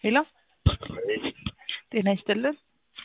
ሄሎ ጤና ይስጥልን።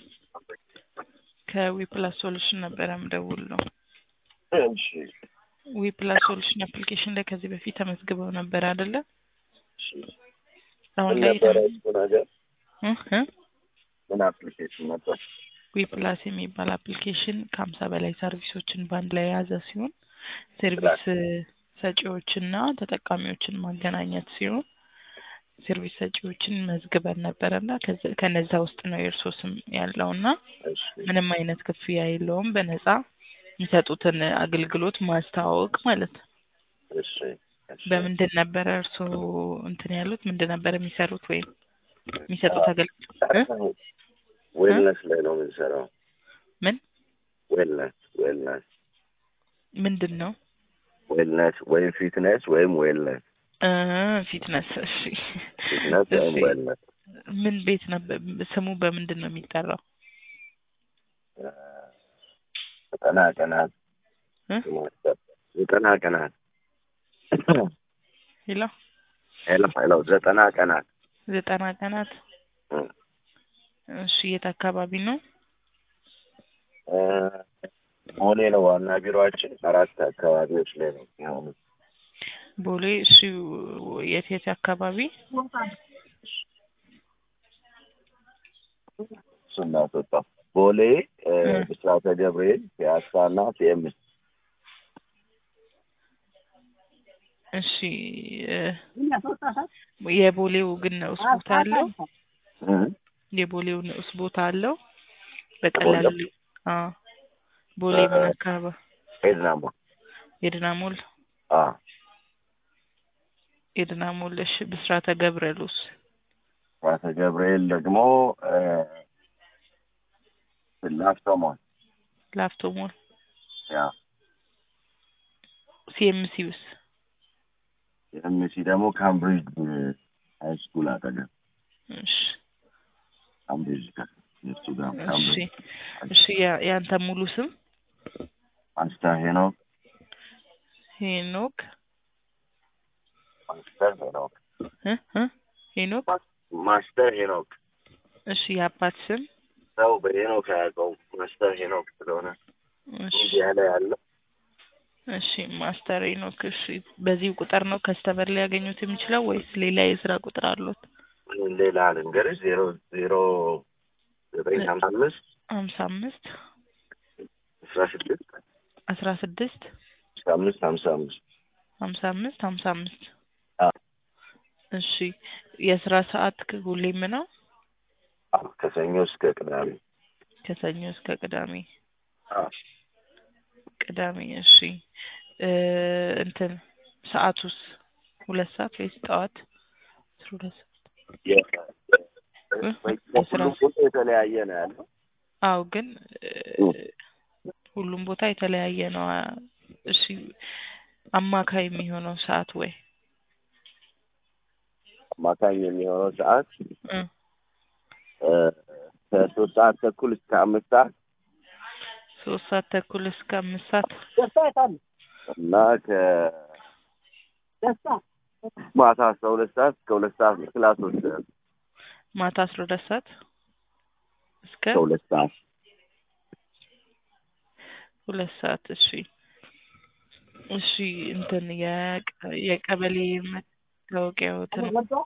ከዊፕላስ ሶሉሽን ነበር የምደውለው። እሺ ዊፕላስ ሶሉሽን አፕሊኬሽን ላይ ከዚህ በፊት ተመዝግበው ነበር አይደለ? እሺ አሁን ላይ ነበር እሱ ነገር እ ምን አፕሊኬሽን ነበር? ዊፕላስ የሚባል አፕሊኬሽን ከ50 በላይ ሰርቪሶችን ባንድ ላይ የያዘ ሲሆን ሰርቪስ ሰጪዎችና ተጠቃሚዎችን ማገናኘት ሲሆን ሰርቪስ ሰጪዎችን መዝግበን ነበርና ከነዛ ውስጥ ነው የእርሶ ስም ያለውና እሺ ምንም አይነት ክፍያ የለውም፣ በነፃ የሚሰጡትን አገልግሎት ማስተዋወቅ ማለት ነው። እሺ በምንድን ነበር እርሶ እንትን ያሉት? ምንድን ነበር የሚሰሩት ወይም የሚሰጡት አገልግሎት? ዌልነስ ላይ ነው የምንሰራው። ምን ዌልነስ ምንድን ነው? ዌልነስ ወይም ፊትነስ ወይም ዌልነስ ፊትነስ። እሺ ፊትነስ ወይም ዌልነስ። ምን ቤት ነበር ስሙ? በምንድን ነው የሚጠራው? ዘጠና ቀናት ሄሎ 90 ቀናት። እሺ የት አካባቢ ነው? ቦሌ ነው ዋና ቢሮአችን። 4 አካባቢዎች ላይ ነው ያለው። ቦሌ። እሺ የት አካባቢ? ሱናቶታ ቦሌ፣ ብስራተ ገብርኤል፣ ፒያሳና ሲኤምሲ። እሺ የቦሌው ግን ንዑስ ቦታ አለው? የቦሌው ንዑስ ቦታ አለው? በቀላሉ ቦሌ ምን አካባቢ? ኤድናሞል። ኤድናሞል። እሺ ብስራተ ገብርኤልስ? ብስራተ ገብርኤል ደግሞ ላፍቶ ሞል። ያ ሲኤምሲውስ? ሲኤምሲ ደግሞ ካምብሪጅ ሃይ ስኩል አጠገብ። እሺ ካምብሪጅ እሱ ጋር ካምብሪጅ። እሺ ያንተ ሙሉ ስም? ማስተር ሄኖክ ሄኖክ ማስተር ሄኖክ። እሺ የአባት ስም? ሰው በሄኖክ ያውቀው ማስተር ሄኖክ ስለሆነ እሺ ያለ። እሺ ማስተር ሄኖክ። እሺ በዚህ ቁጥር ነው ከስተመር ሊያገኙት የሚችለው ወይስ ሌላ የስራ ቁጥር አሉት? ሌላ ልንገርሽ 0095 55 16 55 እሺ የስራ ሰዓት ሁሌም ነው? ከሰኞ እስከ ቅዳሜ። ቅዳሜ። እሺ እንትን ሰዓቱስ 2 ሰዓት ወይስ ጠዋት 12 ሰዓት? የተለያየ ነው ያለው። አዎ ግን ሁሉም ቦታ የተለያየ ነው። እሺ አማካይ የሚሆነው ሰዓት ወይ? አማካይ የሚሆነው ሰዓት ከ3 ሰዓት ተኩል እስከ 5 ሰዓት። 3 ሰዓት ተኩል እስከ 5 ሰዓት እና ማታ 12 ሰዓት እስከ 2 ሰዓት ክላሶች። ማታ 12 ሰዓት እስከ 2 ሰዓት 2 ሰዓት። እሺ እንትን የቀበሌ መታወቂያዎትን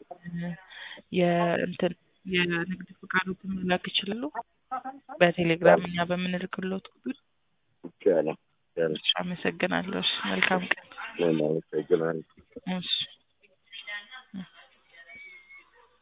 የእንትን የንግድ ፈቃዶትን መላክ ይችላሉ? በቴሌግራም እኛ በምንልክሎት ቁጥር። ይቻላል። አመሰግናለሁ። መልካም ቀን። አመሰግናለሁ። እሺ